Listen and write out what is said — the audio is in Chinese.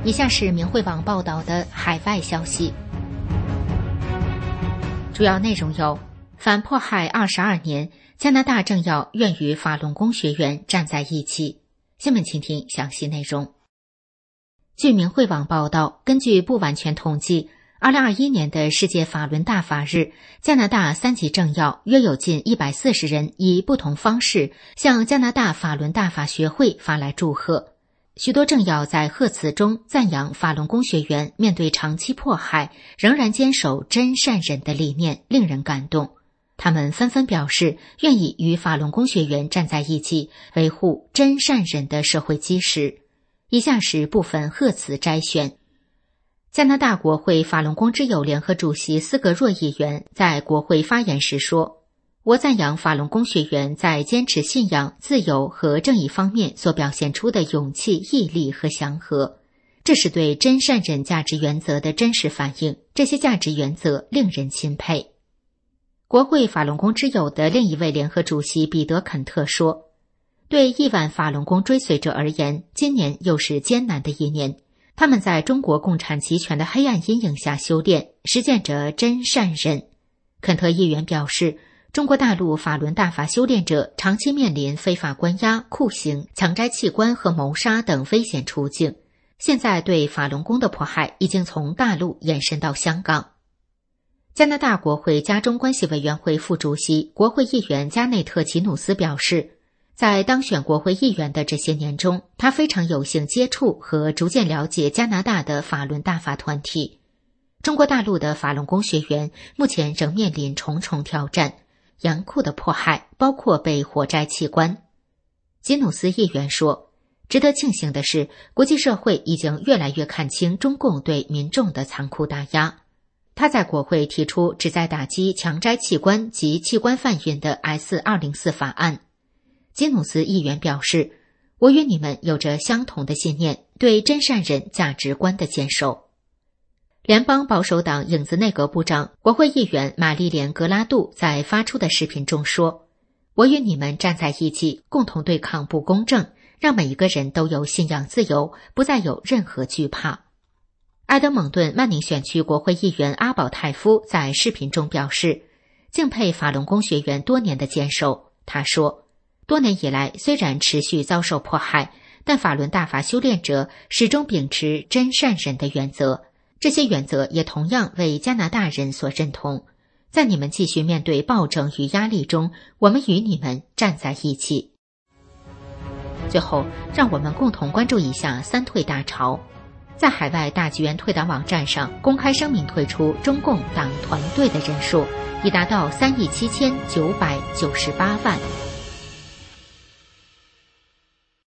以下是明慧网报道的海外消息，主要内容有：反迫害22年，加拿大政要愿与法轮功学员站在一起。下面请听详细内容。据明慧网报道，根据不完全统计，2021年的世界法轮大法日，加拿大3级政要约有近140人以不同方式向加拿大法轮大法学会发来祝贺。许多政要在贺词中赞扬法轮功学员面对长期迫害，仍然坚守真善忍的理念，令人感动。他们纷纷表示愿意与法轮功学员站在一起，维护真善忍的社会基石。以下是部分贺词摘选。加拿大国会法轮功之友联合主席斯格若议员在国会发言时说，我赞扬法轮功学员在坚持信仰、自由和正义方面所表现出的勇气、毅力和祥和，这是对真善忍价值原则的真实反映，这些价值原则令人钦佩。国会法轮功之友的另一位联合主席彼得肯特说，对亿万法轮功追随者而言，今年又是艰难的一年，他们在中国共产集权的黑暗阴影下修炼，实践着真善忍。肯特议员表示，中国大陆法轮大法修炼者长期面临非法关押、酷刑、强摘器官和谋杀等危险处境，现在对法轮功的迫害已经从大陆延伸到香港。加拿大国会加中关系委员会副主席、国会议员加内特·吉努斯表示，在当选国会议员的这些年中，他非常有幸接触和逐渐了解加拿大的法轮大法团体。中国大陆的法轮功学员目前仍面临重重挑战，严酷的迫害包括被活摘器官。吉努斯议员说，值得庆幸的是，国际社会已经越来越看清中共对民众的残酷打压。他在国会提出旨在打击强摘器官及器官贩运的 S-204 法案。吉努斯议员表示，我与你们有着相同的信念，对真善忍价值观的坚守。联邦保守党影子内阁部长、国会议员玛丽莲·格拉杜在发出的视频中说，我与你们站在一起，共同对抗不公正，让每一个人都有信仰自由，不再有任何惧怕。埃德蒙顿曼宁选区国会议员阿保泰夫在视频中表示，敬佩法轮功学员多年的坚守。他说，多年以来，虽然持续遭受迫害，但法轮大法修炼者始终秉持真善忍的原则，这些原则也同样为加拿大人所认同。在你们继续面对暴政与压力中，我们与你们站在一起。最后，让我们共同关注一下三退大潮。在海外大纪元退党网站上公开声明退出中共党团队的人数已达到3.7998亿。